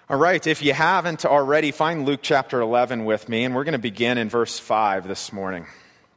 All right, if you haven't already, find Luke chapter 11 with me, and we're going to begin in verse 5 this morning.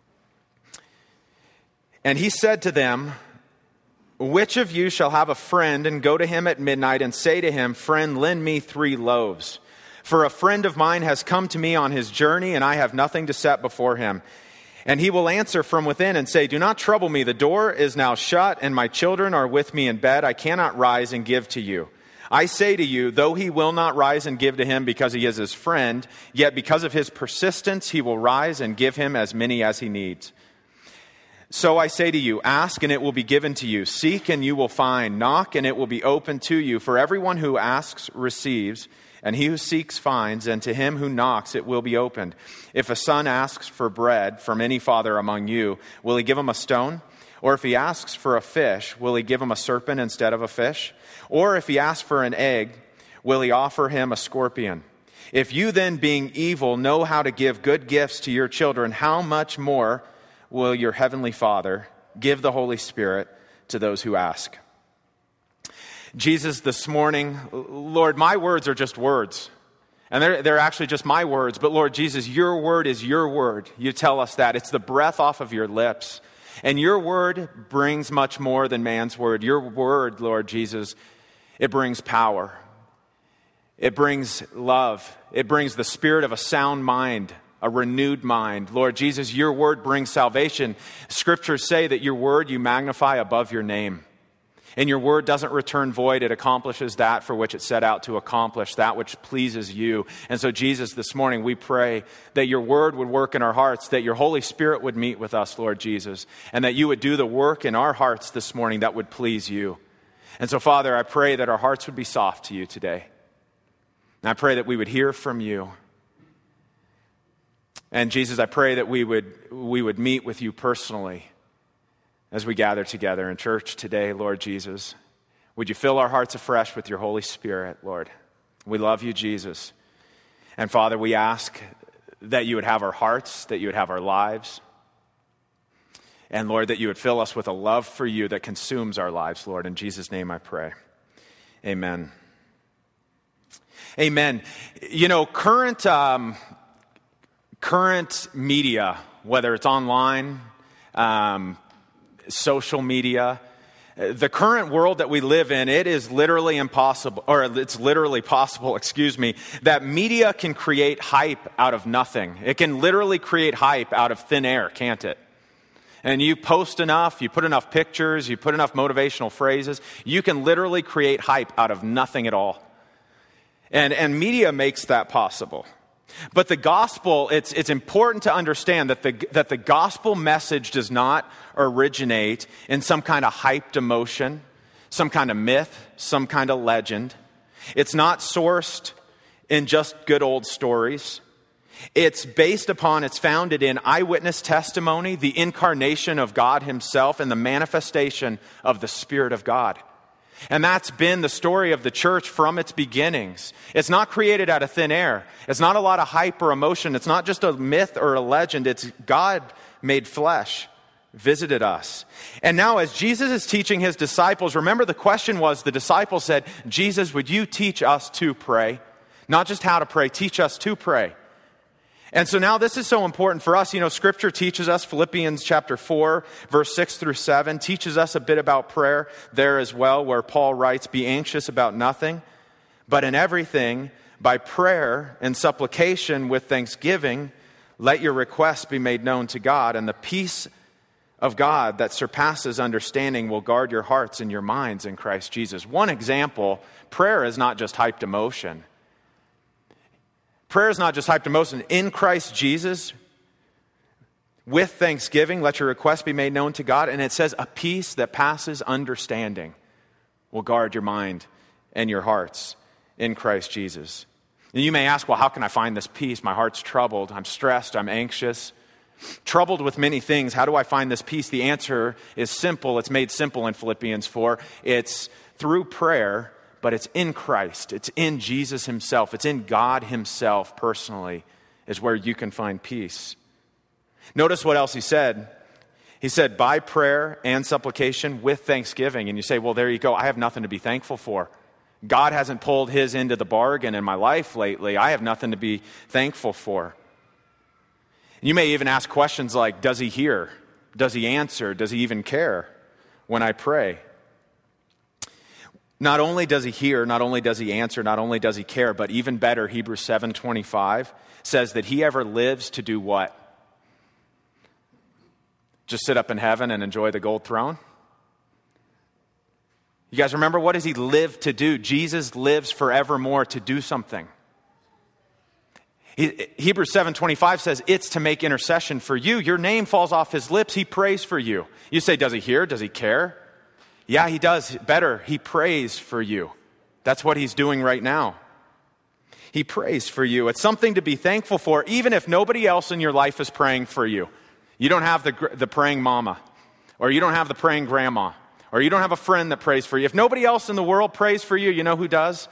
And he said to them, "Which of you shall have a friend and go to him at midnight and say to him, 'Friend, lend me 3 loaves. For a friend of mine has come to me on his journey, and I have nothing to set before him.' And he will answer from within and say, 'Do not trouble me. The door is now shut, and my children are with me in bed. I cannot rise and give to you.' I say to you, though he will not rise and give to him because he is his friend, yet because of his persistence he will rise and give him as many as he needs. So I say to you, ask and it will be given to you. Seek and you will find. Knock and it will be opened to you. For everyone who asks receives, and he who seeks finds, and to him who knocks it will be opened. If a son asks for bread from any father among you, will he give him a stone? Or if he asks for a fish, will he give him a serpent instead of a fish? Or if he asks for an egg, will he offer him a scorpion? If you then, being evil, know how to give good gifts to your children, how much more will your heavenly Father give the Holy Spirit to those who ask?" Jesus, this morning, Lord, my words are just words. And they're actually just my words. But Lord Jesus, your word is your word. You tell us that. It's the breath off of your lips. And your word brings much more than man's word. Your word, Lord Jesus, it brings power. It brings love. It brings the spirit of a sound mind, a renewed mind. Lord Jesus, your word brings salvation. Scriptures say that your word you magnify above your name. And your word doesn't return void. It accomplishes that for which it set out to accomplish, that which pleases you. And so, Jesus, this morning we pray that your word would work in our hearts, that your Holy Spirit would meet with us, Lord Jesus, and that you would do the work in our hearts this morning that would please you. And so, Father, I pray that our hearts would be soft to you today. And I pray that we would hear from you. And Jesus, I pray that we would meet with you personally as we gather together in church today, Lord Jesus. Would you fill our hearts afresh with your Holy Spirit, Lord? We love you, Jesus. And Father, we ask that you would have our hearts, that you would have our lives. And Lord, that you would fill us with a love for you that consumes our lives, Lord. In Jesus' name I pray. Amen. Amen. You know, current media, whether it's online, social media, the current world that we live in, it is literally impossible, or it's literally possible, that media can create hype out of nothing. It can literally create hype out of thin air, can't it? And you post enough, you put enough pictures, you put enough motivational phrases, you can literally create hype out of nothing at all. And media makes that possible. But the gospel, it's important to understand that the gospel message does not originate in some kind of hyped emotion, some kind of myth, some kind of legend. It's not sourced in just good old stories. It's founded in eyewitness testimony, the incarnation of God himself, and the manifestation of the Spirit of God. And that's been the story of the church from its beginnings. It's not created out of thin air. It's not a lot of hype or emotion. It's not just a myth or a legend. It's God made flesh, visited us. And now as Jesus is teaching his disciples, remember the question was, the disciples said, "Jesus, would you teach us to pray?" Not just how to pray, teach us to pray. And so now this is so important for us. You know, Scripture teaches us, Philippians chapter 4, verse 6 through 7, teaches us a bit about prayer there as well, where Paul writes, "Be anxious about nothing, but in everything, by prayer and supplication with thanksgiving, let your requests be made known to God, and the peace of God that surpasses understanding will guard your hearts and your minds in Christ Jesus." One example, prayer is not just hyped emotion. Prayer is not just hyped emotion. In Christ Jesus, with thanksgiving, let your requests be made known to God. And it says, a peace that passes understanding will guard your mind and your hearts in Christ Jesus. And you may ask, well, how can I find this peace? My heart's troubled. I'm stressed. I'm anxious. Troubled with many things. How do I find this peace? The answer is simple. It's made simple in Philippians 4. It's through prayer. But it's in Christ. It's in Jesus himself. It's in God himself personally is where you can find peace. Notice what else he said. He said, by prayer and supplication with thanksgiving. And you say, well, there you go. I have nothing to be thankful for. God hasn't pulled his into the bargain in my life lately. I have nothing to be thankful for. You may even ask questions like, does he hear? Does he answer? Does he even care when I pray? Not only does he hear, not only does he answer, not only does he care, but even better, Hebrews 7:25 says that he ever lives to do what? Just sit up in heaven and enjoy the gold throne? You guys remember, what does he live to do? Jesus lives forevermore to do something. Hebrews 7:25 says it's to make intercession for you. Your name falls off his lips. He prays for you. You say, does he hear? Does he care? Yeah, he does. Better, he prays for you. That's what he's doing right now. He prays for you. It's something to be thankful for, even if nobody else in your life is praying for you. You don't have the praying mama, or you don't have the praying grandma, or you don't have a friend that prays for you. If nobody else in the world prays for you, you know who does?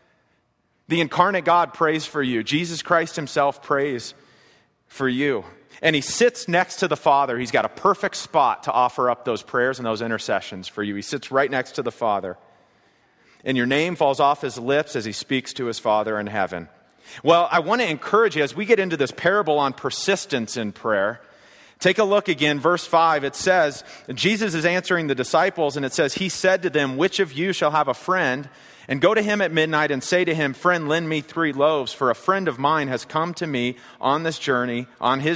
The incarnate God prays for you. Jesus Christ himself prays for you. And he sits next to the Father. He's got a perfect spot to offer up those prayers and those intercessions for you. He sits right next to the Father. And your name falls off his lips as he speaks to his Father in heaven. Well, I want to encourage you as we get into this parable on persistence in prayer. Take a look again, verse 5. It says, Jesus is answering the disciples, and it says, he said to them, which of you shall have a friend, and go to him at midnight and say to him, friend, lend me 3 loaves, for a friend of mine has come to me on his journey,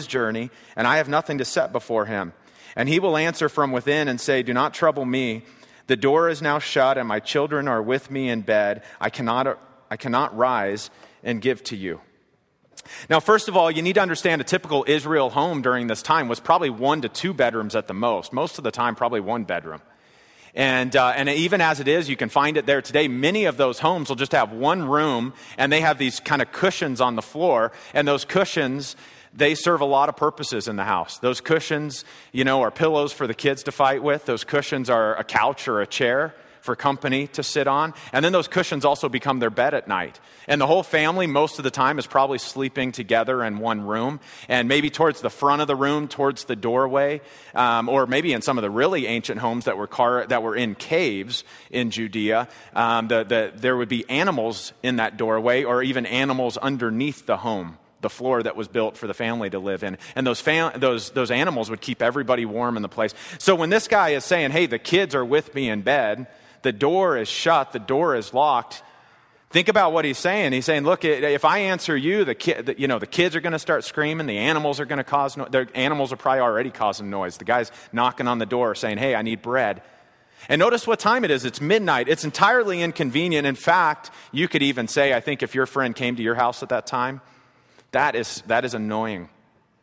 and I have nothing to set before him. And he will answer from within and say, do not trouble me. The door is now shut, and my children are with me in bed. I cannot rise and give to you. Now, first of all, you need to understand a typical Israel home during this time was probably 1 to 2 bedrooms at the most. Most of the time, probably 1 bedroom. And even as it is, you can find it there today. Many of those homes will just have 1 room, and they have these kind of cushions on the floor. And those cushions, they serve a lot of purposes in the house. Those cushions, are pillows for the kids to fight with. Those cushions are a couch or a chair for company to sit on. And then those cushions also become their bed at night. And the whole family, most of the time, is probably sleeping together in 1 room. And maybe towards the front of the room, towards the doorway, or maybe in some of the really ancient homes that were in caves in Judea, there would be animals in that doorway, or even animals underneath the home, the floor that was built for the family to live in. And those animals would keep everybody warm in the place. So when this guy is saying, hey, the kids are with me in bed, the door is shut, the door is locked, think about what he's saying. He's saying, look, if I answer you, the kids are going to start screaming, the animals are going to cause noise. The animals are probably already causing noise. The guy's knocking on the door saying, hey, I need bread. And notice what time it is. It's midnight. It's entirely inconvenient. In fact, you could even say, I think if your friend came to your house at that time, that is annoying.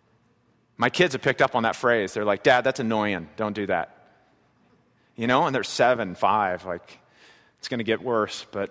My kids have picked up on that phrase. They're like, Dad, that's annoying. Don't do that. And they're 7, 5. Like, it's going to get worse. But,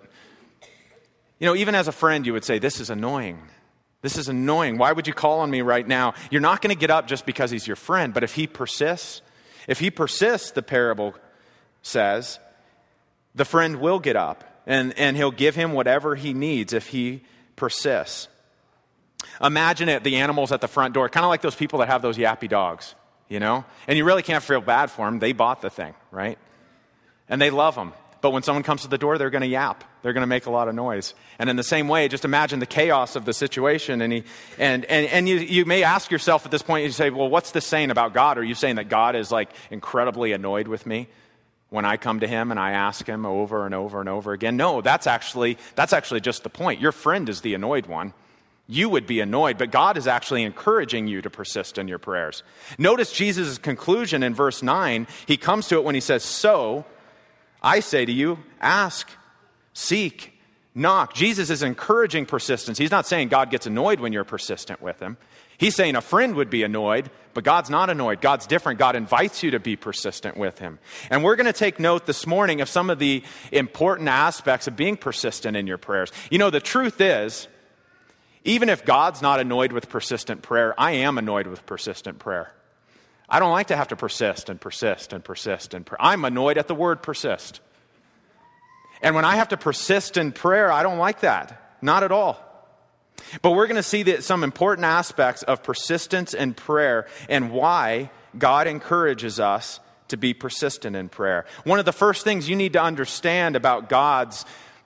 even as a friend, you would say, this is annoying. This is annoying. Why would you call on me right now? You're not going to get up just because he's your friend. But if he persists, the parable says, the friend will get up. And he'll give him whatever he needs if he persists. Imagine it, the animals at the front door, kind of like those people that have those yappy dogs, And you really can't feel bad for them. They bought the thing, right? And they love them. But when someone comes to the door, they're going to yap. They're going to make a lot of noise. And in the same way, just imagine the chaos of the situation. And you may ask yourself at this point, you say, well, what's this saying about God? Are you saying that God is like incredibly annoyed with me when I come to him and I ask him over and over and over again? No, that's actually just the point. Your friend is the annoyed one. You would be annoyed, but God is actually encouraging you to persist in your prayers. Notice Jesus' conclusion in verse 9. He comes to it when he says, so I say to you, ask, seek, knock. Jesus is encouraging persistence. He's not saying God gets annoyed when you're persistent with him. He's saying a friend would be annoyed, but God's not annoyed. God's different. God invites you to be persistent with him. And we're going to take note this morning of some of the important aspects of being persistent in your prayers. The truth is, even if God's not annoyed with persistent prayer, I am annoyed with persistent prayer. I don't like to have to persist and persist and persist and pray. I'm annoyed at the word persist. And when I have to persist in prayer, I don't like that. Not at all. But we're going to see some important aspects of persistence in prayer and why God encourages us to be persistent in prayer. One of the first things you need to understand about God's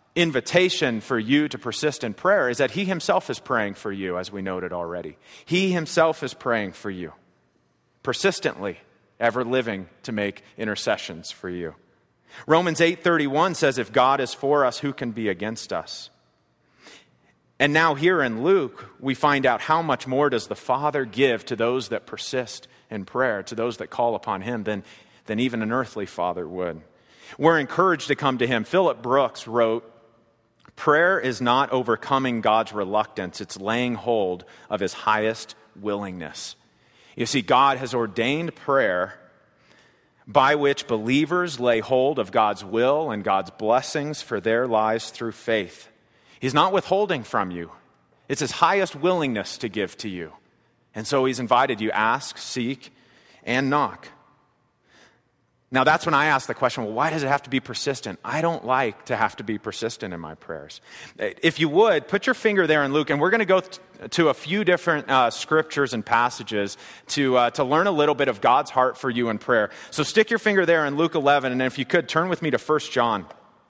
invitation for you to persist in prayer is that he himself is praying for you, as we noted already. He himself is praying for you, persistently, ever living to make intercessions for you. Romans 8:31 says, if God is for us, who can be against us? And now here in Luke, we find out how much more does the Father give to those that persist in prayer, to those that call upon him, than even an earthly father would. We're encouraged to come to him. Philip Brooks wrote, prayer is not overcoming God's reluctance, it's laying hold of his highest willingness. You see, God has ordained prayer by which believers lay hold of God's will and God's blessings for their lives through faith. He's not withholding from you. It's his highest willingness to give to you. And so he's invited you, ask, seek, and knock. Now that's when I ask the question, well, why does it have to be persistent? I don't like to have to be persistent in my prayers. If you would, put your finger there in Luke, and we're going to go to a few different scriptures and passages to learn a little bit of God's heart for you in prayer. So stick your finger there in Luke 11, and if you could, turn with me to 1 John.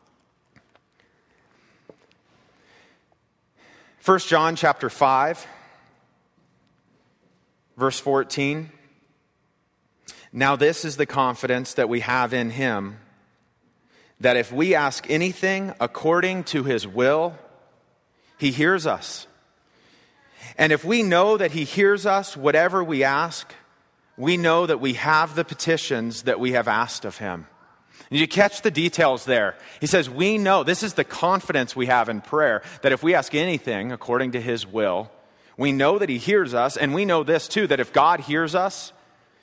1 John chapter 5, verse 14. Now this is the confidence that we have in him, that if we ask anything according to his will, he hears us. And if we know that he hears us, whatever we ask, we know that we have the petitions that we have asked of him. And you catch the details there. He says, we know, this is the confidence we have in prayer, that if we ask anything according to his will, we know that he hears us, and we know this too, that if God hears us,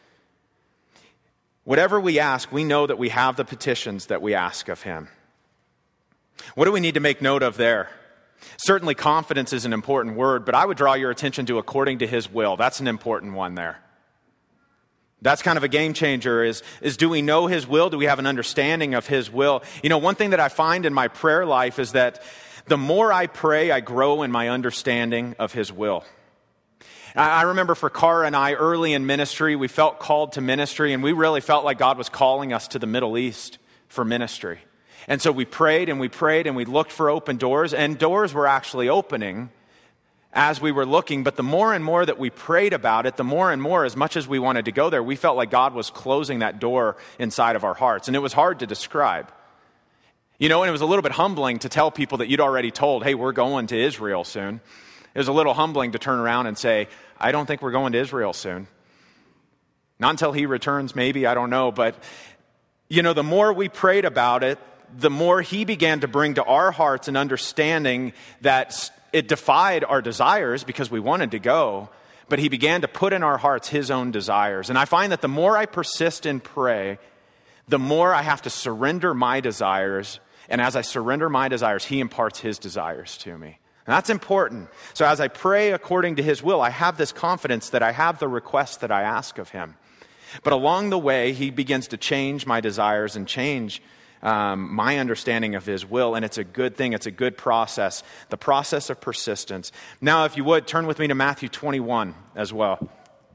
whatever we ask, we know that we have the petitions that we ask of him. What do we need to make note of there? Certainly confidence is an important word, but I would draw your attention to according to his will. That's an important one there. That's kind of a game changer is do we know his will? Do we have an understanding of his will? You know, one thing that I find in my prayer life is that the more I pray, I grow in my understanding of his will. I remember for Cara and I, early in ministry, we felt called to ministry, and we really felt like God was calling us to the Middle East for ministry. And so we prayed, and we looked for open doors, and doors were actually opening as we were looking. But the more and more that we prayed about it, the more and more, as much as we wanted to go there, we felt like God was closing that door inside of our hearts. And it was hard to describe. You know, and it was a little bit humbling to tell people that you'd already told, hey, we're going to Israel soon. It was a little humbling to turn around and say, I don't think we're going to Israel soon. Not until he returns, maybe, I don't know. But, you know, the more we prayed about it, the more he began to bring to our hearts an understanding that it defied our desires because we wanted to go, but he began to put in our hearts his own desires. And I find that the more I persist and pray, the more I have to surrender my desires. And as I surrender my desires, he imparts his desires to me. And that's important. So as I pray according to his will, I have this confidence that I have the requests that I ask of him. But along the way, he begins to change my desires and change my understanding of his will. And it's a good thing. It's a good process. The process of persistence. Now, if you would, turn with me to Matthew 21 as well.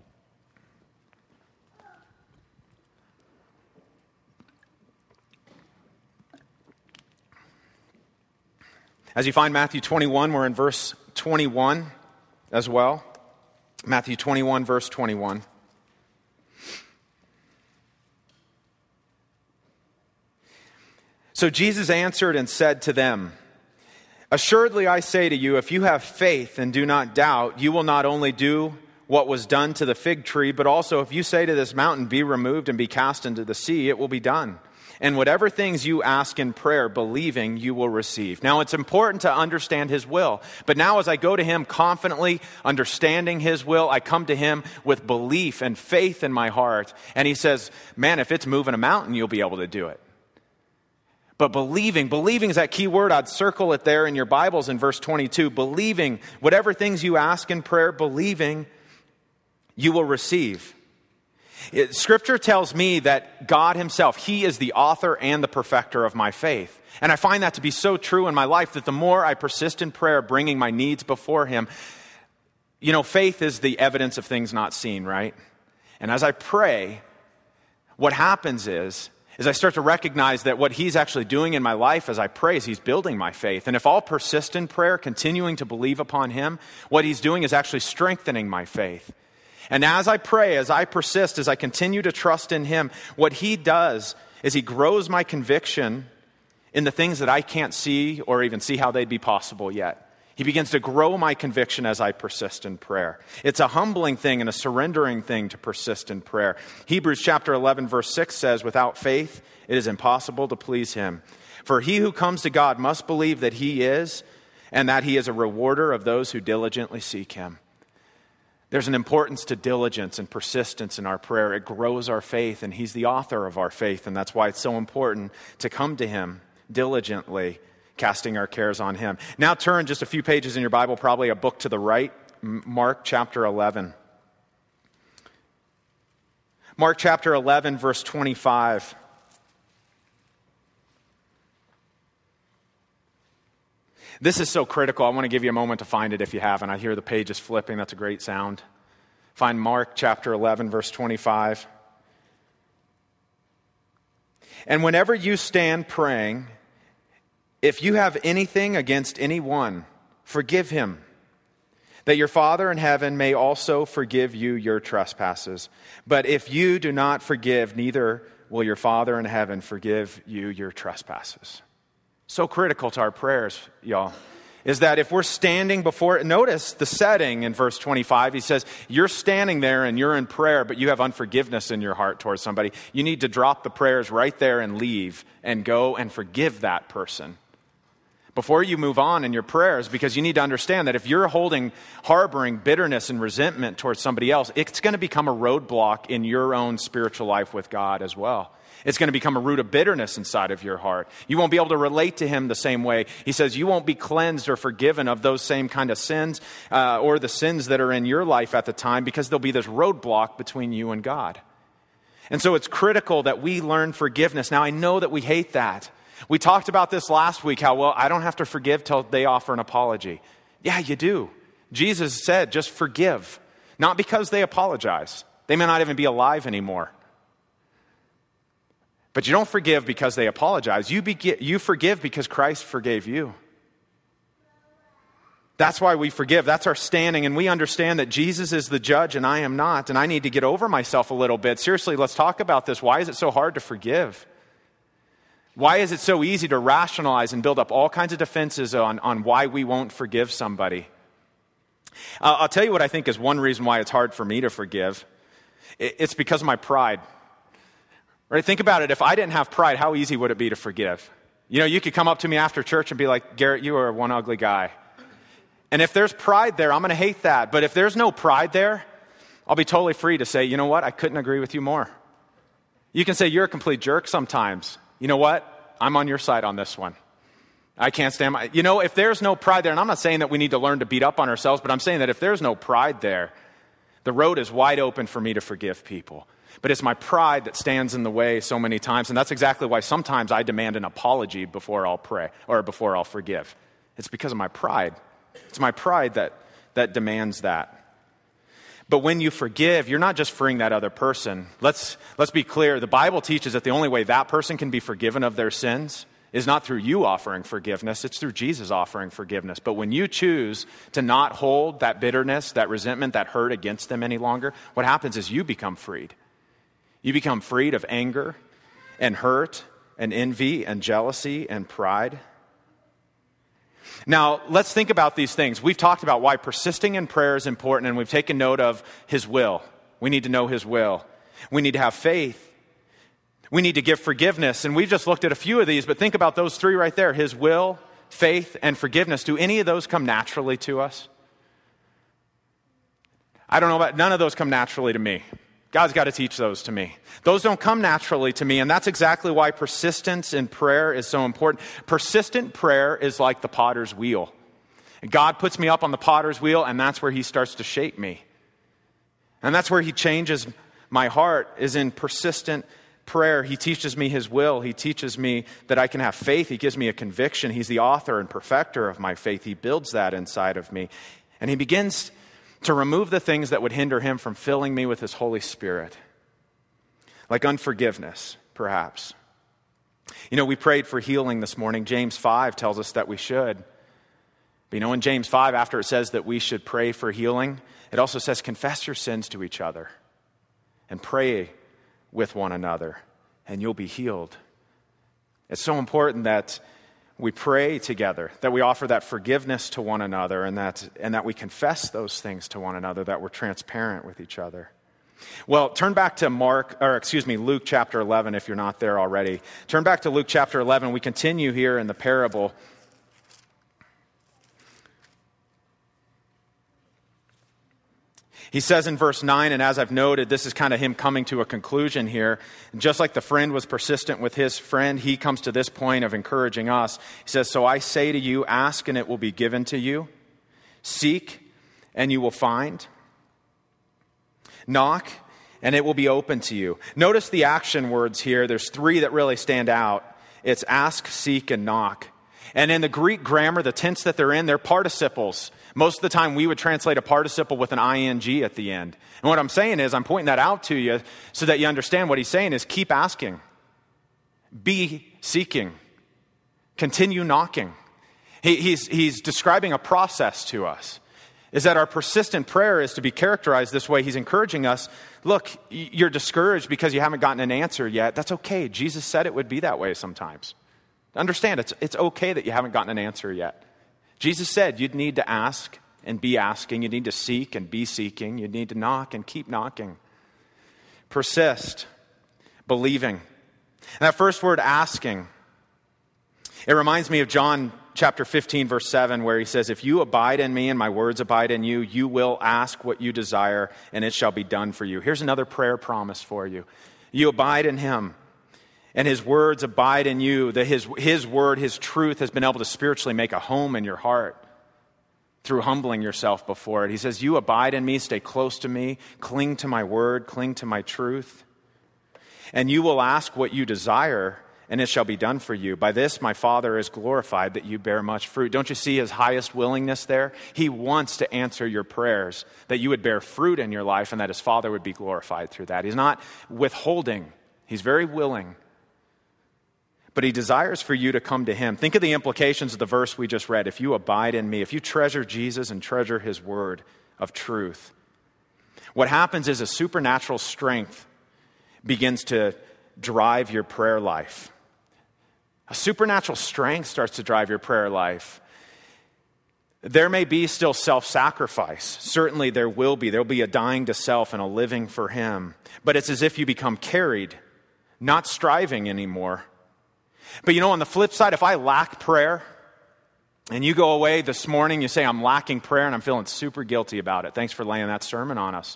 As you find Matthew 21, we're in verse 21 as well. Matthew 21, verse 21. So Jesus answered and said to them, assuredly I say to you, if you have faith and do not doubt, you will not only do what was done to the fig tree, but also if you say to this mountain, be removed and be cast into the sea, it will be done. And whatever things you ask in prayer, believing, you will receive. Now, it's important to understand his will. But now as I go to him confidently, understanding his will, I come to him with belief and faith in my heart. And he says, man, if it's moving a mountain, you'll be able to do it. But believing is that key word. I'd circle it there in your Bibles in verse 22. Believing, whatever things you ask in prayer, believing, you will receive. Scripture tells me that God himself, he is the author and the perfecter of my faith. And I find that to be so true in my life, that the more I persist in prayer, bringing my needs before him, you know, faith is the evidence of things not seen, right? And as I pray, what happens is As I start to recognize that what he's actually doing in my life as I pray is he's building my faith. And if I'll persist in prayer, continuing to believe upon him, what he's doing is actually strengthening my faith. And as I pray, as I persist, as I continue to trust in him, what he does is he grows my conviction in the things that I can't see or even see how they'd be possible yet. He begins to grow my conviction as I persist in prayer. It's a humbling thing and a surrendering thing to persist in prayer. Hebrews chapter 11 verse 6 says, without faith, it is impossible to please him. For he who comes to God must believe that he is, and that he is a rewarder of those who diligently seek him. There's an importance to diligence and persistence in our prayer. It grows our faith, and he's the author of our faith, and that's why it's so important to come to him diligently, casting our cares on him. Now turn just a few pages in your Bible, probably a book to the right, Mark chapter 11. Mark chapter 11, verse 25. This is so critical. I want to give you a moment to find it if you haven't. I hear the pages flipping. That's a great sound. Find Mark chapter 11, verse 25. And whenever you stand praying, if you have anything against anyone, forgive him, that your Father in heaven may also forgive you your trespasses. But if you do not forgive, neither will your Father in heaven forgive you your trespasses. So critical to our prayers, y'all, is that if we're standing before, notice the setting in verse 25. He says, you're standing there and you're in prayer, but you have unforgiveness in your heart towards somebody. You need to drop the prayers right there and leave and go and forgive that person before you move on in your prayers, because you need to understand that if you're harboring bitterness and resentment towards somebody else, it's going to become a roadblock in your own spiritual life with God as well. It's going to become a root of bitterness inside of your heart. You won't be able to relate to him the same way. He says you won't be cleansed or forgiven of those same kind of sins or the sins that are in your life at the time, because there'll be this roadblock between you and God. And so it's critical that we learn forgiveness. Now, I know that we hate that. We talked about this last week, how, well, I don't have to forgive till they offer an apology. Yeah, you do. Jesus said, just forgive. Not because they apologize. They may not even be alive anymore. But you don't forgive because they apologize. You forgive because Christ forgave you. That's why we forgive. That's our standing. And we understand that Jesus is the judge and I am not. And I need to get over myself a little bit. Seriously, let's talk about this. Why is it so hard to forgive? Why is it so easy to rationalize and build up all kinds of defenses on why we won't forgive somebody? I'll tell you what I think is one reason why it's hard for me to forgive. It's because of my pride. Right? Think about it. If I didn't have pride, how easy would it be to forgive? You know, you could come up to me after church and be like, Garrett, you are one ugly guy. And if there's pride there, I'm going to hate that. But if there's no pride there, I'll be totally free to say, you know what? I couldn't agree with you more. You can say you're a complete jerk sometimes. You know what? I'm on your side on this one. I can't stand if there's no pride there, and I'm not saying that we need to learn to beat up on ourselves, but I'm saying that if there's no pride there, the road is wide open for me to forgive people. But it's my pride that stands in the way so many times, and that's exactly why sometimes I demand an apology before I'll pray or before I'll forgive. It's because of my pride. It's my pride that demands that. But when you forgive, you're not just freeing that other person. Let's be clear. The Bible teaches that the only way that person can be forgiven of their sins is not through you offering forgiveness. It's through Jesus offering forgiveness. But when you choose to not hold that bitterness, that resentment, that hurt against them any longer, what happens is you become freed. You become freed of anger and hurt and envy and jealousy and pride. Now, let's think about these things. We've talked about why persisting in prayer is important, and we've taken note of his will. We need to know his will. We need to have faith. We need to give forgiveness. And we've just looked at a few of these, but think about those three right there. His will, faith, and forgiveness. Do any of those come naturally to us? I don't know about, none of those come naturally to me. God's got to teach those to me. Those don't come naturally to me, and that's exactly why persistence in prayer is so important. Persistent prayer is like the potter's wheel. God puts me up on the potter's wheel, and that's where he starts to shape me. And that's where he changes my heart, is in persistent prayer. He teaches me his will. He teaches me that I can have faith. He gives me a conviction. He's the author and perfecter of my faith. He builds that inside of me. And he begins to remove the things that would hinder him from filling me with his Holy Spirit. Like unforgiveness, perhaps. We prayed for healing this morning. James 5 tells us that we should. But in James 5, after it says that we should pray for healing, it also says confess your sins to each other and pray with one another, and you'll be healed. It's so important that we pray together, that we offer that forgiveness to one another, and that we confess those things to one another, that we're transparent with each other. Well, turn back to Luke chapter 11 if you're not there already. Turn back to Luke chapter 11. We continue here in the parable. He says in verse 9, and as I've noted, this is kind of him coming to a conclusion here. Just like the friend was persistent with his friend, he comes to this point of encouraging us. He says, so I say to you, ask and it will be given to you. Seek and you will find. Knock, and it will be open to you. Notice the action words here. There's three that really stand out. It's ask, seek, and knock. And in the Greek grammar, the tense that they're in, they're participles. Most of the time, we would translate a participle with an ing at the end. And what I'm saying is, I'm pointing that out to you so that you understand what he's saying is keep asking. Be seeking. Continue knocking. He's describing a process to us. Is that our persistent prayer is to be characterized this way. He's encouraging us, look, you're discouraged because you haven't gotten an answer yet. That's okay. Jesus said it would be that way sometimes. Understand, it's okay that you haven't gotten an answer yet. Jesus said you'd need to ask and be asking. You need to seek and be seeking. You need to knock and keep knocking. Persist, believing. And that first word, asking, it reminds me of John chapter 15, verse 7, where he says, if you abide in me and my words abide in you, you will ask what you desire and it shall be done for you. Here's another prayer promise for you. You abide in him and his words abide in you. That his word, his truth has been able to spiritually make a home in your heart through humbling yourself before it. He says, you abide in me, stay close to me, cling to my word, cling to my truth. And you will ask what you desire and it shall be done for you. By this my Father is glorified, that you bear much fruit. Don't you see his highest willingness there? He wants to answer your prayers, that you would bear fruit in your life and that his Father would be glorified through that. He's not withholding. He's very willing. But he desires for you to come to him. Think of the implications of the verse we just read. If you abide in me, if you treasure Jesus and treasure his word of truth, what happens is a supernatural strength begins to drive your prayer life. A supernatural strength starts to drive your prayer life. There may be still self-sacrifice. Certainly there will be. There will be a dying to self and a living for him. But it's as if you become carried, not striving anymore. But on the flip side, if I lack prayer, and you go away this morning, you say, I'm lacking prayer, and I'm feeling super guilty about it. Thanks for laying that sermon on us.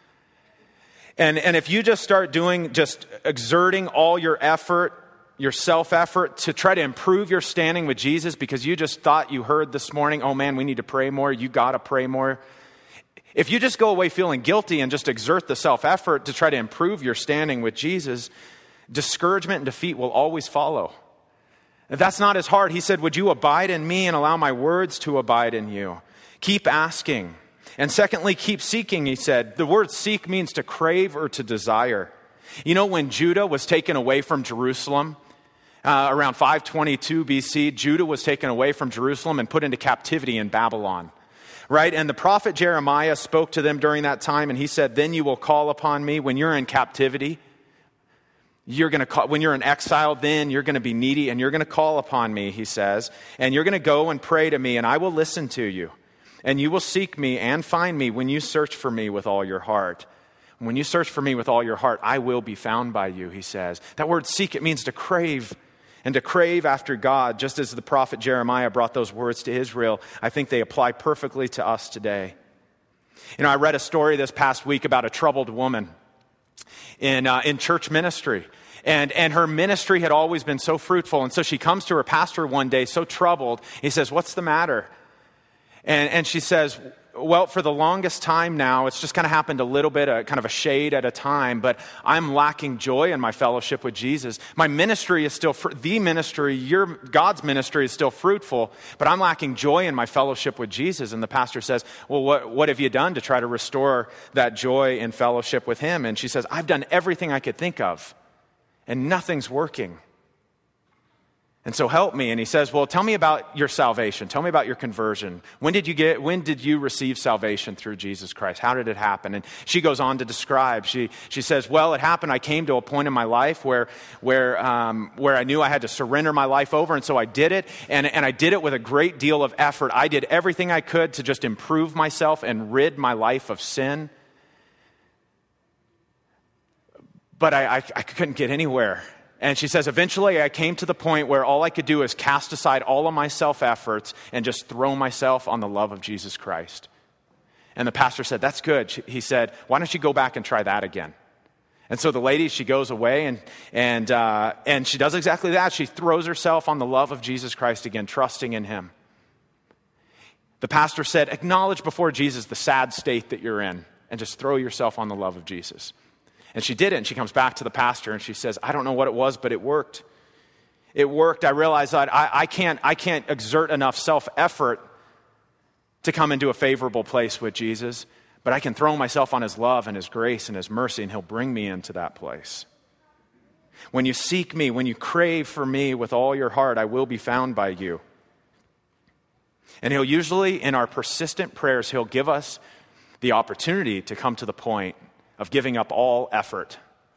And if you just start exerting all your effort, your self-effort to try to improve your standing with Jesus because you just thought you heard this morning, oh man, we need to pray more, you got to pray more. If you just go away feeling guilty and just exert the self-effort to try to improve your standing with Jesus, discouragement and defeat will always follow. And that's not as hard. He said, would you abide in me and allow my words to abide in you? Keep asking. And secondly, keep seeking, he said. The word seek means to crave or to desire. When Judah was taken away from Jerusalem, around 522 BC, Judah was taken away from Jerusalem and put into captivity in Babylon. Right? And the prophet Jeremiah spoke to them during that time, and he said, then you will call upon me when you're in captivity. When you're in exile, then you're going to be needy, and you're going to call upon me, he says, and you're going to go and pray to me, and I will listen to you. And you will seek me and find me when you search for me with all your heart. When you search for me with all your heart, I will be found by you, he says. That word seek, it means to crave. And to crave after God, just as the prophet Jeremiah brought those words to Israel, I think they apply perfectly to us today. I read a story this past week about a troubled woman in church ministry. And her ministry had always been so fruitful. And so she comes to her pastor one day so troubled. He says, what's the matter? And she says, well, for the longest time now, it's just kind of happened a little bit, kind of a shade at a time, but I'm lacking joy in my fellowship with Jesus. My ministry is still, God's ministry is still fruitful, but I'm lacking joy in my fellowship with Jesus. And the pastor says, well, what have you done to try to restore that joy in fellowship with him? And she says, I've done everything I could think of, and nothing's working. And so help me. And he says, well, tell me about your salvation. Tell me about your conversion. When did you receive salvation through Jesus Christ? How did it happen? And she goes on to describe. She says, well, it happened. I came to a point in my life where I knew I had to surrender my life over. And so I did it. And I did it with a great deal of effort. I did everything I could to just improve myself and rid my life of sin. But I couldn't get anywhere. And she says, eventually I came to the point where all I could do is cast aside all of my self-efforts and just throw myself on the love of Jesus Christ. And the pastor said, that's good. He said, why don't you go back and try that again? And so the lady, she goes away and she does exactly that. She throws herself on the love of Jesus Christ again, trusting in him. The pastor said, acknowledge before Jesus the sad state that you're in and just throw yourself on the love of Jesus. And she did it, and she comes back to the pastor, and she says, I don't know what it was, but it worked. It worked. I realized that I can't exert enough self-effort to come into a favorable place with Jesus, but I can throw myself on his love and his grace and his mercy, and he'll bring me into that place. When you seek me, when you crave for me with all your heart, I will be found by you. And he'll usually, in our persistent prayers, he'll give us the opportunity to come to the point of giving up all effort,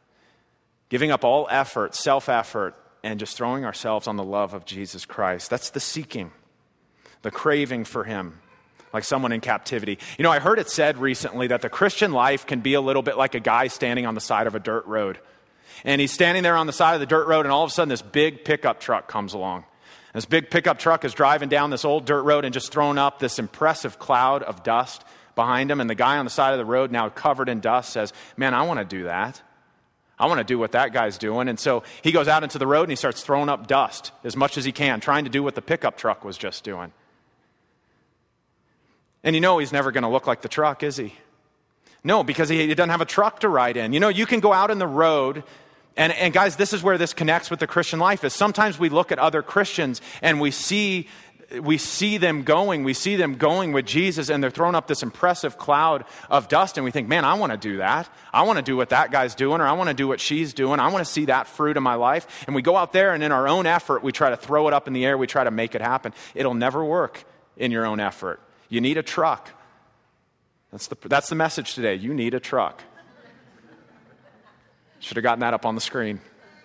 self-effort, and just throwing ourselves on the love of Jesus Christ. That's the seeking, the craving for him, like someone in captivity. You know, I heard it said recently that the Christian life can be a little bit like a guy standing on the side of a dirt road. And he's standing there on the side of the dirt road, and all of a sudden this big pickup truck comes along. This big pickup truck is driving down this old dirt road and just throwing up this impressive cloud of dust behind him, and the guy on the side of the road, now covered in dust, says, man, I want to do that. I want to do what that guy's doing. And so he goes out into the road and he starts throwing up dust as much as he can, trying to do what the pickup truck was just doing. And you know he's never going to look like the truck, is he? No, because he doesn't have a truck to ride in. You know, you can go out in the road, and guys, this is where this connects with the Christian life, is sometimes we look at other Christians and we see them going with Jesus, and they're throwing up this impressive cloud of dust, and we think, man, I want to do that. I want to do what that guy's doing, or I want to do what she's doing. I want to see that fruit in my life. And we go out there, and in our own effort, we try to throw it up in the air. We try to make it happen. It'll never work in your own effort. You need a truck. That's the message today. You need a truck. Should have gotten that up on the screen.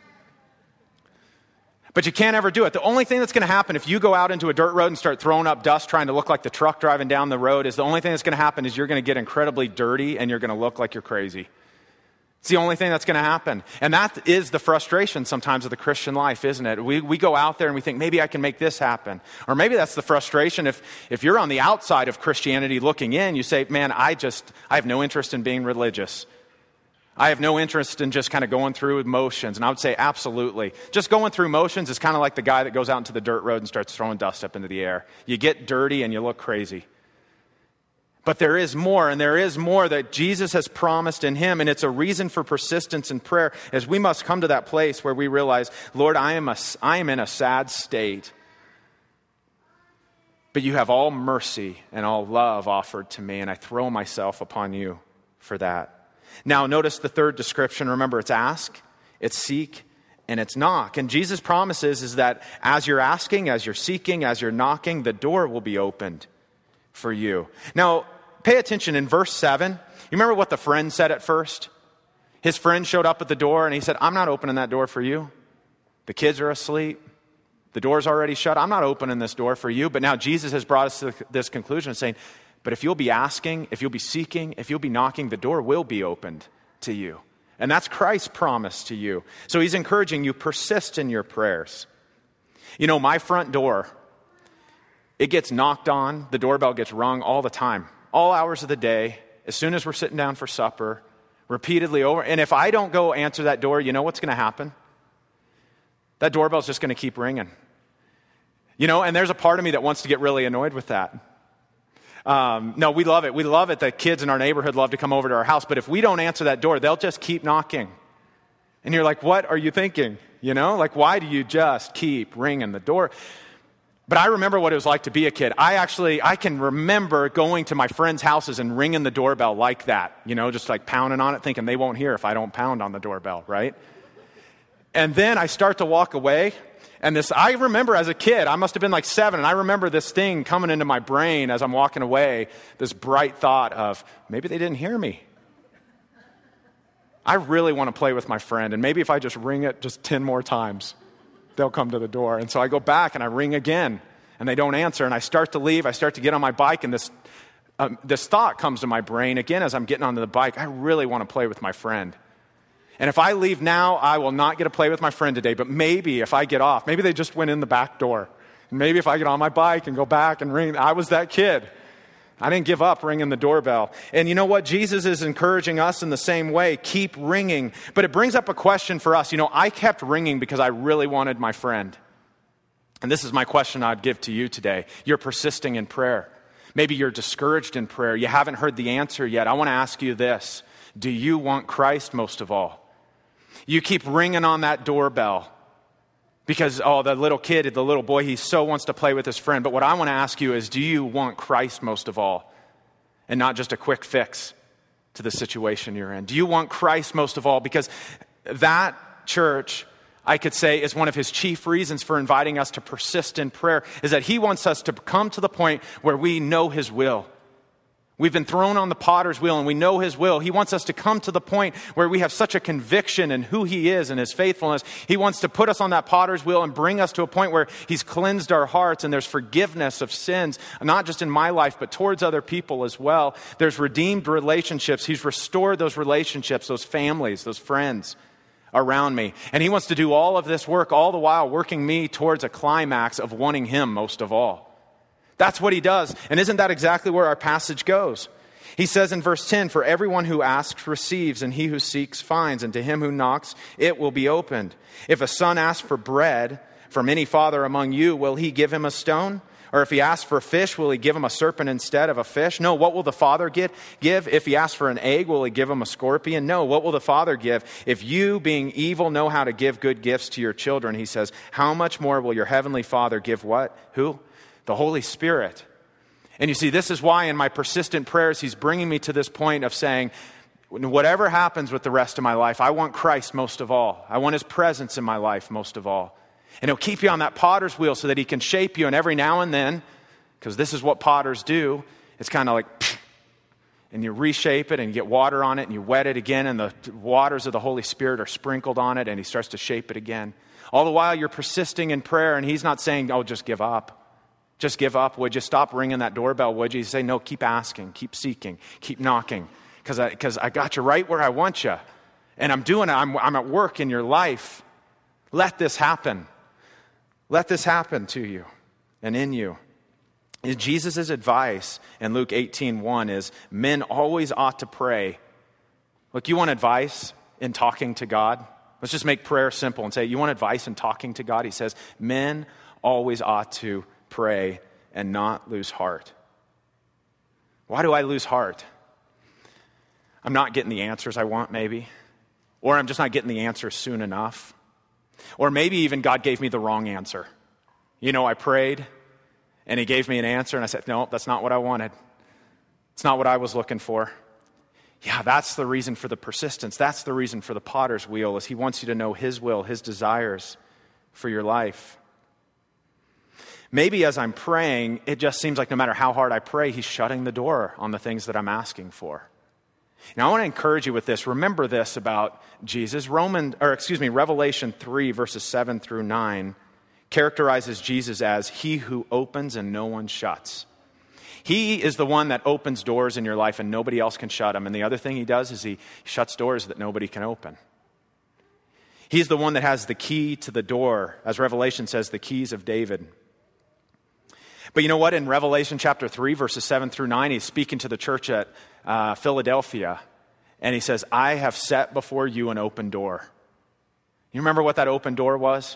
But you can't ever do it. The only thing that's going to happen if you go out into a dirt road and start throwing up dust trying to look like the truck driving down the road is the only thing that's going to happen is you're going to get incredibly dirty and you're going to look like you're crazy. It's the only thing that's going to happen. And that is the frustration sometimes of the Christian life, isn't it? We go out there and we think, maybe I can make this happen. Or maybe that's the frustration if you're on the outside of Christianity looking in, you say, man, I have no interest in being religious. I have no interest in just kind of going through motions. And I would say absolutely. Just going through motions is kind of like the guy that goes out into the dirt road and starts throwing dust up into the air. You get dirty and you look crazy. But there is more, and there is more that Jesus has promised in him, and it's a reason for persistence in prayer, as we must come to that place where we realize, Lord, I am in a sad state, but you have all mercy and all love offered to me, and I throw myself upon you for that. Now, notice the third description. Remember, it's ask, it's seek, and it's knock. And Jesus promises is that as you're asking, as you're seeking, as you're knocking, the door will be opened for you. Now, pay attention in verse 7. You remember what the friend said at first? His friend showed up at the door and he said, I'm not opening that door for you. The kids are asleep. The door's already shut. I'm not opening this door for you. But now Jesus has brought us to this conclusion saying, but if you'll be asking, if you'll be seeking, if you'll be knocking, the door will be opened to you. And that's Christ's promise to you. So he's encouraging you, persist in your prayers. You know, my front door, it gets knocked on, the doorbell gets rung all the time, all hours of the day, as soon as we're sitting down for supper, repeatedly over. And if I don't go answer that door, you know what's going to happen? That doorbell's just going to keep ringing. You know, and there's a part of me that wants to get really annoyed with that. No, we love it. We love it that kids in our neighborhood love to come over to our house. But if we don't answer that door, they'll just keep knocking. And you're like, what are you thinking? You know, like, why do you just keep ringing the door? But I remember what it was like to be a kid. I can remember going to my friends' houses and ringing the doorbell like that. You know, just like pounding on it, thinking they won't hear if I don't pound on the doorbell, right? And then I start to walk away. And I remember as a kid, I must have been like 7, and I remember this thing coming into my brain as I'm walking away, this bright thought of, maybe they didn't hear me. I really want to play with my friend, and maybe if I just ring it just 10 more times, they'll come to the door. And so I go back and I ring again, and they don't answer, and I start to leave, I start to get on my bike, and this thought comes to my brain again as I'm getting onto the bike, I really want to play with my friend. And if I leave now, I will not get to play with my friend today. But maybe if I get off, maybe they just went in the back door. Maybe if I get on my bike and go back and ring, I was that kid. I didn't give up ringing the doorbell. And you know what? Jesus is encouraging us in the same way. Keep ringing. But it brings up a question for us. I kept ringing because I really wanted my friend. And this is my question I'd give to you today. You're persisting in prayer. Maybe you're discouraged in prayer. You haven't heard the answer yet. I want to ask you this. Do you want Christ most of all? You keep ringing on that doorbell because, the little kid, the little boy, he so wants to play with his friend. But what I want to ask you is, do you want Christ most of all and not just a quick fix to the situation you're in? Do you want Christ most of all? Because that church, I could say, is one of his chief reasons for inviting us to persist in prayer, is that he wants us to come to the point where we know his will. We've been thrown on the potter's wheel and we know his will. He wants us to come to the point where we have such a conviction in who he is and his faithfulness. He wants to put us on that potter's wheel and bring us to a point where he's cleansed our hearts and there's forgiveness of sins, not just in my life, but towards other people as well. There's redeemed relationships. He's restored those relationships, those families, those friends around me. And he wants to do all of this work, all the while working me towards a climax of wanting him most of all. That's what he does. And isn't that exactly where our passage goes? He says in verse 10, "For everyone who asks receives, and he who seeks finds, and to him who knocks it will be opened. If a son asks for bread from any father among you, will he give him a stone? Or if he asks for a fish, will he give him a serpent instead of a fish? No, what will the father give? If he asks for an egg, will he give him a scorpion? No, what will the father give? If you, being evil, know how to give good gifts to your children," he says, "how much more will your heavenly Father give what? Who? The Holy Spirit." And you see, this is why in my persistent prayers, he's bringing me to this point of saying, whatever happens with the rest of my life, I want Christ most of all. I want his presence in my life most of all. And he'll keep you on that potter's wheel so that he can shape you. And every now and then, because this is what potters do, it's kind of like, and you reshape it and you get water on it and you wet it again and the waters of the Holy Spirit are sprinkled on it and he starts to shape it again. All the while you're persisting in prayer and he's not saying, just give up. Just give up, would you? Stop ringing that doorbell, would you? Say, no, keep asking, keep seeking, keep knocking, because I got you right where I want you. And I'm doing it. I'm at work in your life. Let this happen. Let this happen to you and in you. And Jesus' advice in Luke 18:1 is, men always ought to pray. Look, you want advice in talking to God? Let's just make prayer simple and say, you want advice in talking to God? He says, men always ought to pray and not lose heart. Why do I lose heart? I'm not getting the answers I want, maybe. Or I'm just not getting the answers soon enough. Or maybe even God gave me the wrong answer. I prayed and he gave me an answer and I said, no, that's not what I wanted. It's not what I was looking for. Yeah, that's the reason for the persistence. That's the reason for the potter's wheel, is he wants you to know his will, his desires for your life. Maybe as I'm praying, it just seems like no matter how hard I pray, he's shutting the door on the things that I'm asking for. Now, I want to encourage you with this. Remember this about Jesus. Revelation 3, verses 7 through 9, characterizes Jesus as he who opens and no one shuts. He is the one that opens doors in your life and nobody else can shut them. And the other thing he does is he shuts doors that nobody can open. He's the one that has the key to the door, as Revelation says, the keys of David. But you know what? In Revelation chapter 3, verses 7 through 9, he's speaking to the church at Philadelphia. And he says, I have set before you an open door. You remember what that open door was?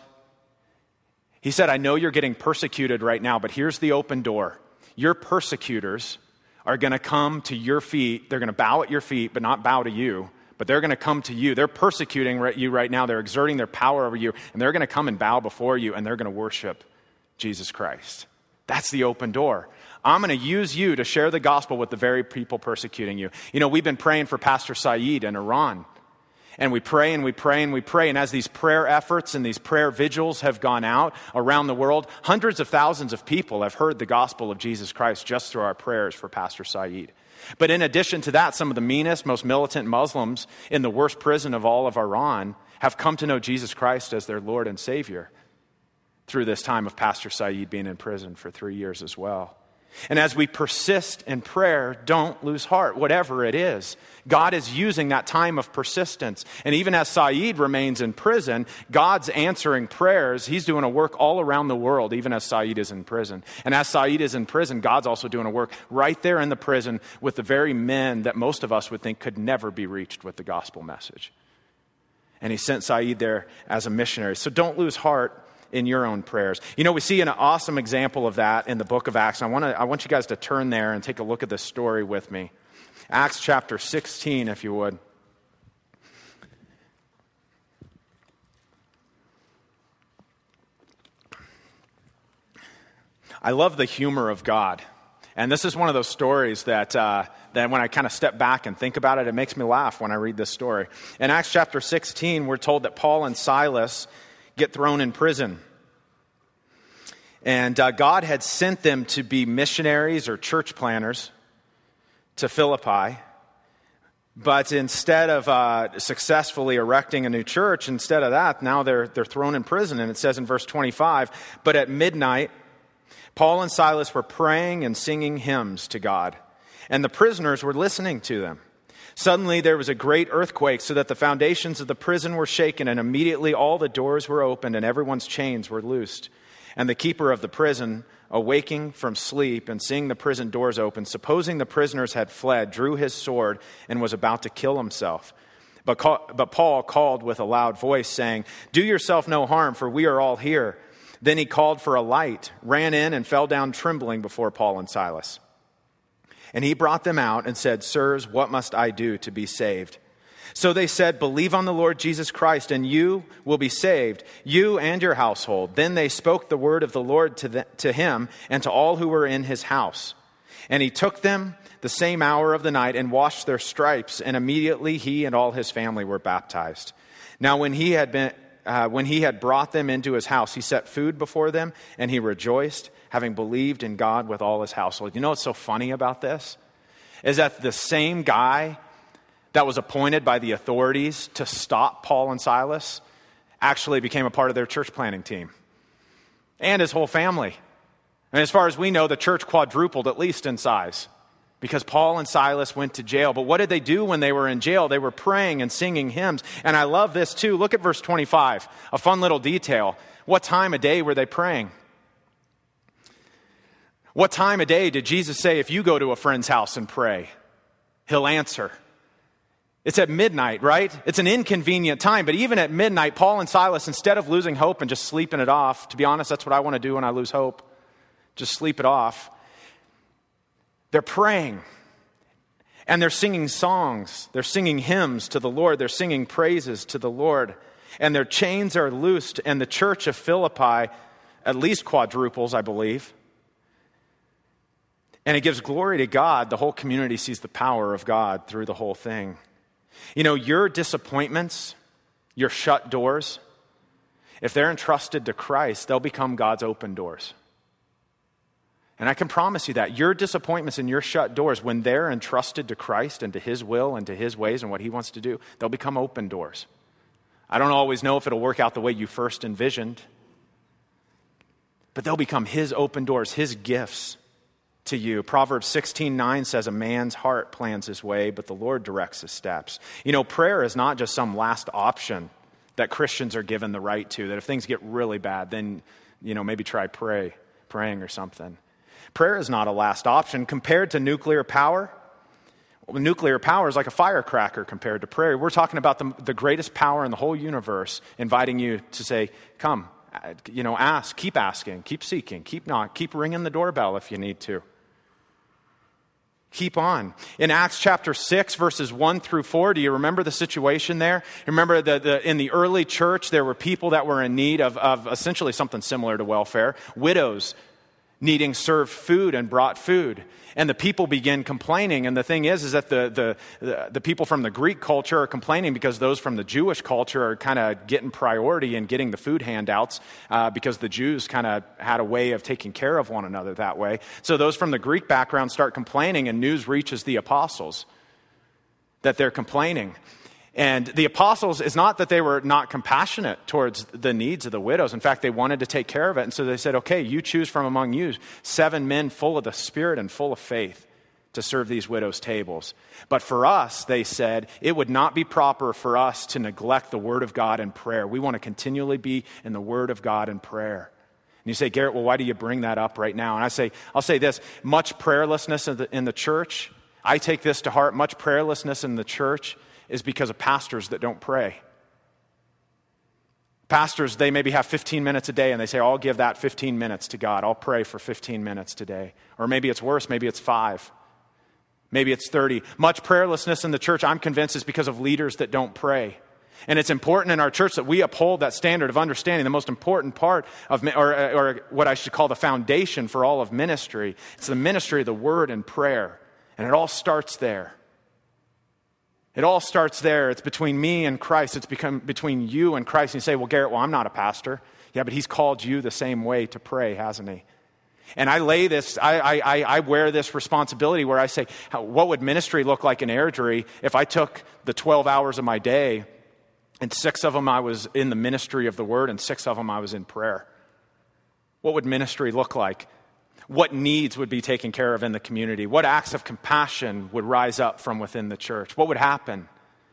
He said, I know you're getting persecuted right now, but here's the open door. Your persecutors are going to come to your feet. They're going to bow at your feet, but not bow to you. But they're going to come to you. They're persecuting you right now. They're exerting their power over you. And they're going to come and bow before you. And they're going to worship Jesus Christ. That's the open door. I'm going to use you to share the gospel with the very people persecuting you. You know, we've been praying for Pastor Saeed in Iran. And we pray and we pray and we pray. And as these prayer efforts and these prayer vigils have gone out around the world, hundreds of thousands of people have heard the gospel of Jesus Christ just through our prayers for Pastor Saeed. But in addition to that, some of the meanest, most militant Muslims in the worst prison of all of Iran have come to know Jesus Christ as their Lord and Savior through this time of Pastor Saeed being in prison for 3 years as well. And as we persist in prayer, don't lose heart, whatever it is. God is using that time of persistence. And even as Saeed remains in prison, God's answering prayers. He's doing a work all around the world, even as Saeed is in prison. And as Saeed is in prison, God's also doing a work right there in the prison with the very men that most of us would think could never be reached with the gospel message. And he sent Saeed there as a missionary. So don't lose heart in your own prayers. You know, we see an awesome example of that in the book of Acts. I want you guys to turn there and take a look at this story with me. Acts chapter 16, if you would. I love the humor of God. And this is one of those stories that when I kind of step back and think about it, it makes me laugh when I read this story. In Acts chapter 16, we're told that Paul and Silas get thrown in prison. And God had sent them to be missionaries or church planners to Philippi. But instead of successfully erecting a new church, instead of that, now they're thrown in prison. And it says in verse 25, but at midnight, Paul and Silas were praying and singing hymns to God, and the prisoners were listening to them. Suddenly there was a great earthquake, so that the foundations of the prison were shaken, and immediately all the doors were opened and everyone's chains were loosed. And the keeper of the prison, awaking from sleep and seeing the prison doors open, supposing the prisoners had fled, drew his sword and was about to kill himself. But Paul called with a loud voice, saying, "Do yourself no harm, for we are all here." Then he called for a light, ran in, and fell down trembling before Paul and Silas. And he brought them out and said, "Sirs, what must I do to be saved?" So they said, "Believe on the Lord Jesus Christ, and you will be saved, you and your household." Then they spoke the word of the Lord to him and to all who were in his house. And he took them the same hour of the night and washed their stripes, and immediately he and all his family were baptized. Now when he had brought them into his house, he set food before them, and he rejoiced, having believed in God with all his household. You know what's so funny about this? Is that the same guy that was appointed by the authorities to stop Paul and Silas actually became a part of their church planning team. And his whole family. And as far as we know, the church quadrupled at least in size, because Paul and Silas went to jail. But what did they do when they were in jail? They were praying and singing hymns. And I love this too. Look at verse 25, a fun little detail. What time of day were they praying? What time of day did Jesus say, if you go to a friend's house and pray, he'll answer? It's at midnight, right? It's an inconvenient time. But even at midnight, Paul and Silas, instead of losing hope and just sleeping it off, to be honest, that's what I want to do when I lose hope. Just sleep it off. They're praying. And they're singing songs. They're singing hymns to the Lord. They're singing praises to the Lord. And their chains are loosed. And the church of Philippi at least quadruples, I believe. And it gives glory to God. The whole community sees the power of God through the whole thing. You know, your disappointments, your shut doors, if they're entrusted to Christ, they'll become God's open doors. And I can promise you that your disappointments and your shut doors, when they're entrusted to Christ and to his will and to his ways and what he wants to do, they'll become open doors. I don't always know if it'll work out the way you first envisioned, but they'll become his open doors, his gifts to you. Proverbs 16:9 says, a man's heart plans his way, but the Lord directs his steps. You know, prayer is not just some last option that Christians are given the right to, that if things get really bad, then, you know, maybe try praying or something. Prayer is not a last option. Compared to nuclear power, well, nuclear power is like a firecracker compared to prayer. We're talking about the greatest power in the whole universe, inviting you to say, come, you know, ask, keep asking, keep seeking, keep knocking, keep ringing the doorbell if you need to. Keep on. In Acts chapter 6, verses 1 through 4, do you remember the situation there? Remember in the early church, there were people that were in need of essentially something similar to welfare. Widows needing served food and brought food. And the people begin complaining. And the thing is that the people from the Greek culture are complaining because those from the Jewish culture are kind of getting priority in getting the food handouts because the Jews kind of had a way of taking care of one another that way. So those from the Greek background start complaining, and news reaches the apostles that they're complaining. And the apostles, is not that they were not compassionate towards the needs of the widows. In fact, they wanted to take care of it. And so they said, okay, you choose from among you 7 men full of the Spirit and full of faith to serve these widows' tables. But for us, they said, it would not be proper for us to neglect the Word of God and prayer. We want to continually be in the Word of God and prayer. And you say, Garrett, well, why do you bring that up right now? And I'll say this, much prayerlessness in the church, I take this to heart, much prayerlessness in the church is because of pastors that don't pray. Pastors, they maybe have 15 minutes a day and they say, I'll give that 15 minutes to God. I'll pray for 15 minutes today. Or maybe it's worse, maybe it's 5. Maybe it's 30. Much prayerlessness in the church, I'm convinced, is because of leaders that don't pray. And it's important in our church that we uphold that standard of understanding. The most important part of, or what I should call the foundation for all of ministry, it's the ministry of the Word and prayer. And it all starts there. It all starts there. It's between me and Christ. It's between you and Christ. And you say, well, Garrett, I'm not a pastor. Yeah, but he's called you the same way to pray, hasn't he? And I wear this responsibility where I say, what would ministry look like in Airdrie if I took the 12 hours of my day and 6 of them I was in the ministry of the Word and 6 of them I was in prayer? What would ministry look like? What needs would be taken care of in the community? What acts of compassion would rise up from within the church? What would happen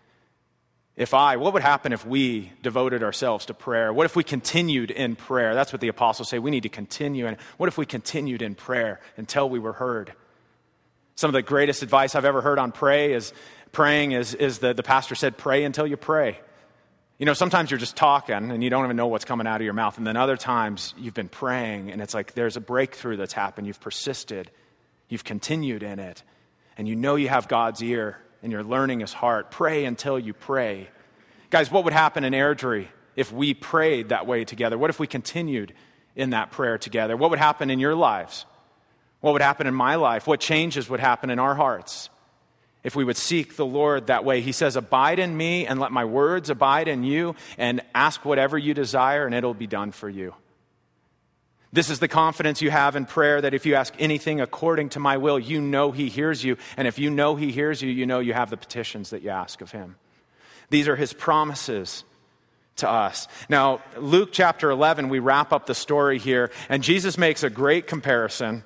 what would happen if we devoted ourselves to prayer? What if we continued in prayer? That's what the apostles say. We need to continue. And what if we continued in prayer until we were heard? Some of the greatest advice I've ever heard on praying is the pastor said, pray until you pray. You know, sometimes you're just talking and you don't even know what's coming out of your mouth. And then other times you've been praying and it's like there's a breakthrough that's happened. You've persisted. You've continued in it. And you know you have God's ear and you're learning His heart. Pray until you pray. Guys, what would happen in Airdrie if we prayed that way together? What if we continued in that prayer together? What would happen in your lives? What would happen in my life? What changes would happen in our hearts if we would seek the Lord that way? He says, abide in me and let my words abide in you, and ask whatever you desire and it'll be done for you. This is the confidence you have in prayer, that if you ask anything according to my will, you know He hears you. And if you know He hears you, you know you have the petitions that you ask of Him. These are His promises to us. Now, Luke chapter 11, we wrap up the story here, and Jesus makes a great comparison.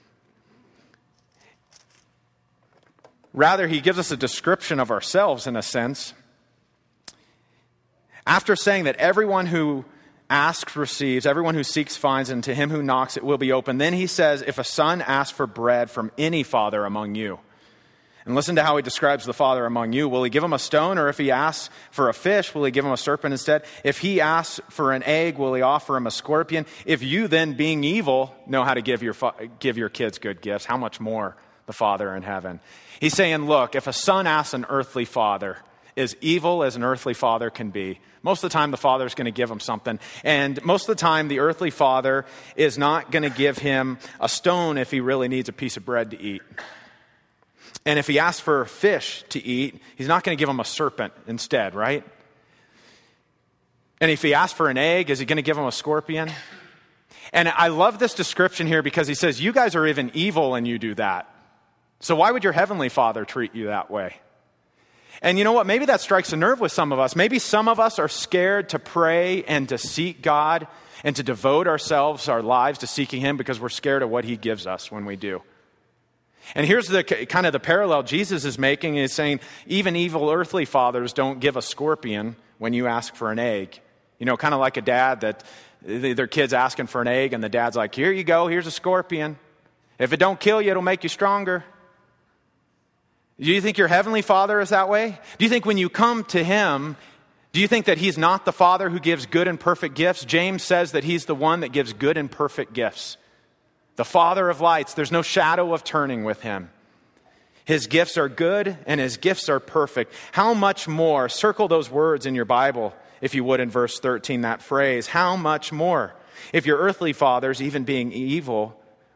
Rather, He gives us a description of ourselves in a sense. After saying that everyone who asks receives, everyone who seeks finds, and to him who knocks it will be open, then He says, if a son asks for bread from any father among you, and listen to how He describes the father among you, will he give him a stone? Or if he asks for a fish, will he give him a serpent instead? If he asks for an egg, will he offer him a scorpion? If you then, being evil, know how to give your kids good gifts, how much more the Father in heaven? He's saying, look, if a son asks an earthly father, as evil as an earthly father can be, most of the time the father's going to give him something. And most of the time the earthly father is not going to give him a stone if he really needs a piece of bread to eat. And if he asks for fish to eat, he's not going to give him a serpent instead, right? And if he asks for an egg, is he going to give him a scorpion? And I love this description here because he says, you guys are even evil and you do that. So why would your heavenly Father treat you that way? And you know what? Maybe that strikes a nerve with some of us. Maybe some of us are scared to pray and to seek God and to devote ourselves, our lives to seeking Him because we're scared of what He gives us when we do. And here's the kind of the parallel Jesus is making, is saying even evil earthly fathers don't give a scorpion when you ask for an egg. You know, kind of like a dad that their kid's asking for an egg and the dad's like, here you go, here's a scorpion. If it don't kill you, it'll make you stronger. Do you think your heavenly Father is that way? Do you think when you come to Him, do you think that He's not the Father who gives good and perfect gifts? James says that He's the one that gives good and perfect gifts. The Father of lights, there's no shadow of turning with Him. His gifts are good and His gifts are perfect. How much more, circle those words in your Bible, if you would, in verse 13, that phrase, how much more? If your earthly fathers, even being evil,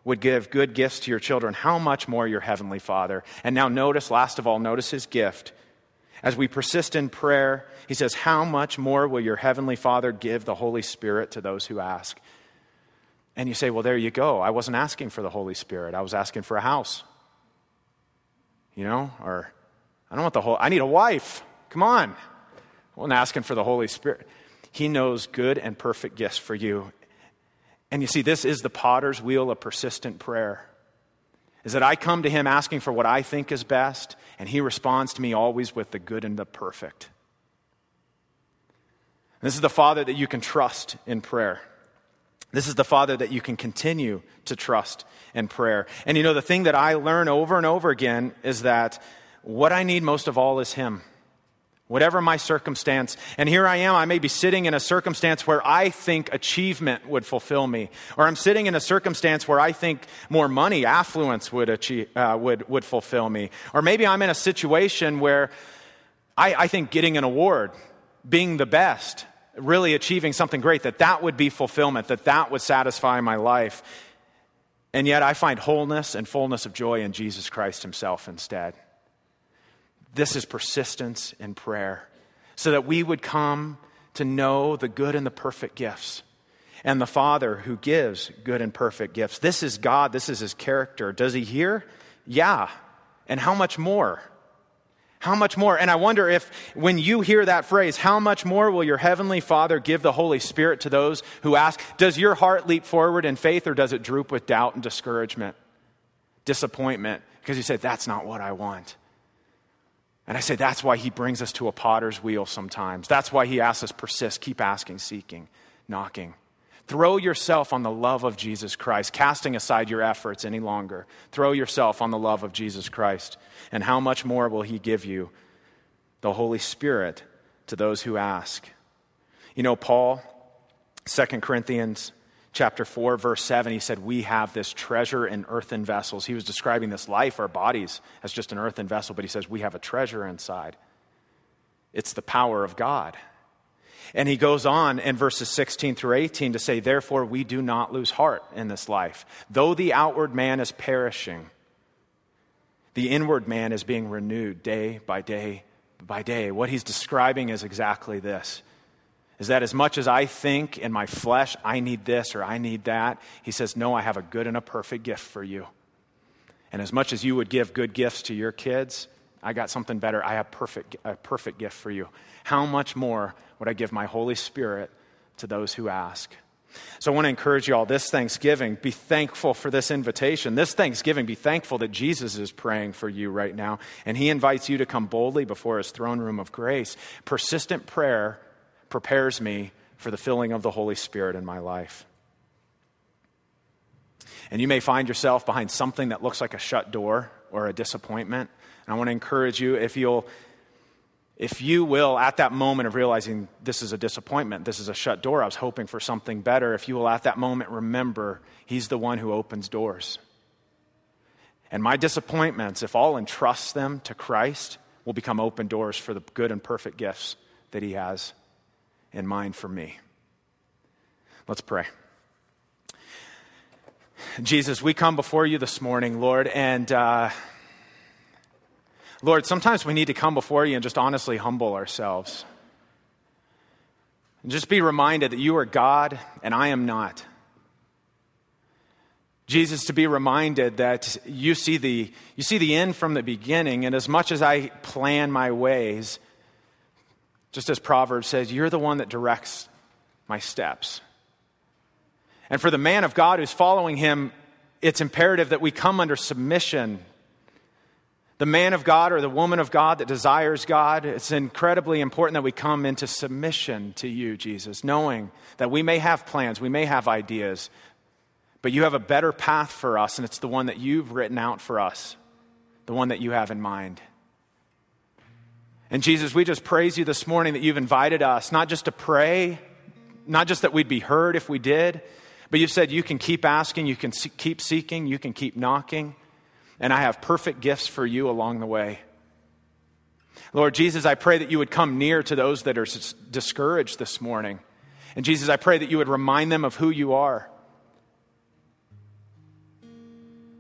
would give good gifts to your children, how much more your heavenly Father. And now notice, last of all, notice his gift. As we persist in prayer, he says, how much more will your heavenly Father give the Holy Spirit to those who ask? And you say, well, there you go. I wasn't asking for the Holy Spirit. I was asking for a house. Or I don't want I need a wife. Come on. I wasn't asking for the Holy Spirit. He knows good and perfect gifts for you. And you see, this is the potter's wheel of persistent prayer. Is that I come to him asking for what I think is best, and he responds to me always with the good and the perfect. This is the Father that you can trust in prayer. This is the Father that you can continue to trust in prayer. And the thing that I learn over and over again is that what I need most of all is him. Whatever my circumstance, and here I am, I may be sitting in a circumstance where I think achievement would fulfill me, or I'm sitting in a circumstance where I think more money, affluence would fulfill me, or maybe I'm in a situation where I think getting an award, being the best, really achieving something great, that would be fulfillment, that would satisfy my life, and yet I find wholeness and fullness of joy in Jesus Christ himself instead. This is persistence in prayer, so that we would come to know the good and the perfect gifts, and the Father who gives good and perfect gifts. This is God. This is his character. Does he hear? Yeah. And how much more? How much more? And I wonder if when you hear that phrase, how much more will your heavenly Father give the Holy Spirit to those who ask, does your heart leap forward in faith, or does it droop with doubt and discouragement, disappointment? Because you say, that's not what I want. And I say that's why he brings us to a potter's wheel sometimes. That's why he asks us persist, keep asking, seeking, knocking. Throw yourself on the love of Jesus Christ, casting aside your efforts any longer. Throw yourself on the love of Jesus Christ. And how much more will he give you, the Holy Spirit, to those who ask? Paul, 2 Corinthians chapter 4, verse 7, he said, we have this treasure in earthen vessels. He was describing this life, our bodies, as just an earthen vessel, but he says we have a treasure inside. It's the power of God. And he goes on in verses 16 through 18 to say, therefore we do not lose heart in this life. Though the outward man is perishing, the inward man is being renewed day by day by day. What he's describing is exactly this. Is that as much as I think in my flesh, I need this or I need that, he says, no, I have a good and a perfect gift for you. And as much as you would give good gifts to your kids, I got something better. I have a perfect gift for you. How much more would I give my Holy Spirit to those who ask? So I want to encourage you all this Thanksgiving, be thankful for this invitation. This Thanksgiving, be thankful that Jesus is praying for you right now. And he invites you to come boldly before his throne room of grace. Persistent prayer prepares me for the filling of the Holy Spirit in my life. And you may find yourself behind something that looks like a shut door or a disappointment. And I want to encourage you, if you will, at that moment of realizing this is a disappointment, this is a shut door, I was hoping for something better, if you will at that moment remember, he's the one who opens doors. And my disappointments, if I'll entrust them to Christ, will become open doors for the good and perfect gifts that he has in mind for me. Let's pray. Jesus, we come before you this morning, Lord, and Lord, sometimes we need to come before you and just honestly humble ourselves. And just be reminded that you are God and I am not. Jesus, to be reminded that you see the end from the beginning, and as much as I plan my ways, just as Proverbs says, you're the one that directs my steps. And for the man of God who's following him, it's imperative that we come under submission. The man of God or the woman of God that desires God, it's incredibly important that we come into submission to you, Jesus, knowing that we may have plans, we may have ideas, but you have a better path for us, and it's the one that you've written out for us, the one that you have in mind. And Jesus, we just praise you this morning that you've invited us, not just to pray, not just that we'd be heard if we did, but you've said you can keep asking, you can keep seeking, you can keep knocking, and I have perfect gifts for you along the way. Lord Jesus, I pray that you would come near to those that are discouraged this morning. And Jesus, I pray that you would remind them of who you are.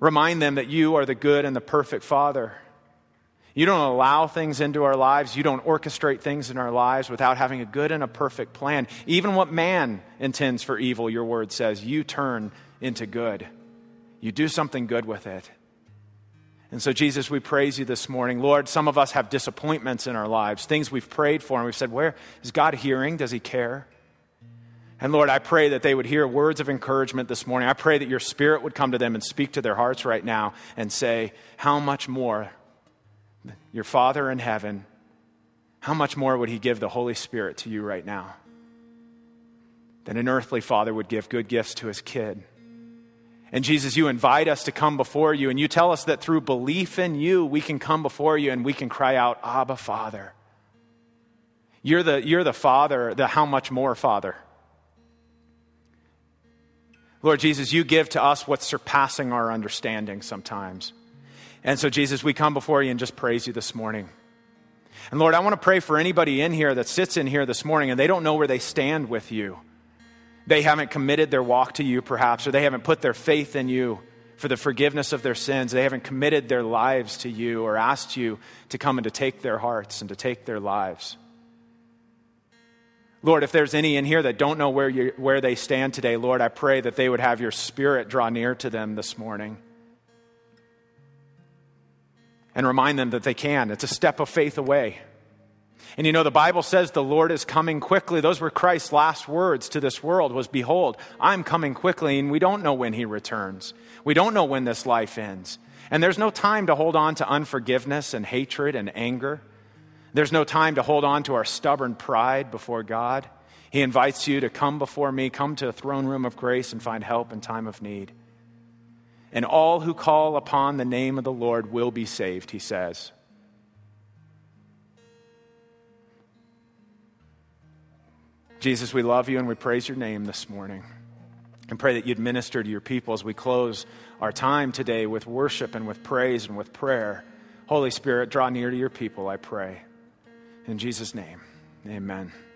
Remind them that you are the good and the perfect Father. You don't allow things into our lives. You don't orchestrate things in our lives without having a good and a perfect plan. Even what man intends for evil, your word says, you turn into good. You do something good with it. And so, Jesus, we praise you this morning. Lord, some of us have disappointments in our lives, things we've prayed for, and we've said, where is God hearing? Does he care? And Lord, I pray that they would hear words of encouragement this morning. I pray that your Spirit would come to them and speak to their hearts right now and say, how much more your Father in heaven, how much more would he give the Holy Spirit to you right now than an earthly father would give good gifts to his kid? And Jesus, you invite us to come before you, and you tell us that through belief in you, we can come before you and we can cry out, Abba, Father. You're the Father, the how much more Father. Lord Jesus, you give to us what's surpassing our understanding sometimes. And so, Jesus, we come before you and just praise you this morning. And Lord, I want to pray for anybody in here that sits in here this morning and they don't know where they stand with you. They haven't committed their walk to you, perhaps, or they haven't put their faith in you for the forgiveness of their sins. They haven't committed their lives to you or asked you to come and to take their hearts and to take their lives. Lord, if there's any in here that don't know where they stand today, Lord, I pray that they would have your Spirit draw near to them this morning. And remind them that they can. It's a step of faith away. And you know, the Bible says the Lord is coming quickly. Those were Christ's last words to this world was, behold, I'm coming quickly. And we don't know when he returns. We don't know when this life ends. And there's no time to hold on to unforgiveness and hatred and anger. There's no time to hold on to our stubborn pride before God. He invites you to come before me, come to the throne room of grace and find help in time of need. And all who call upon the name of the Lord will be saved, he says. Jesus, we love you and we praise your name this morning. And pray that you'd minister to your people as we close our time today with worship and with praise and with prayer. Holy Spirit, draw near to your people, I pray. In Jesus' name, amen.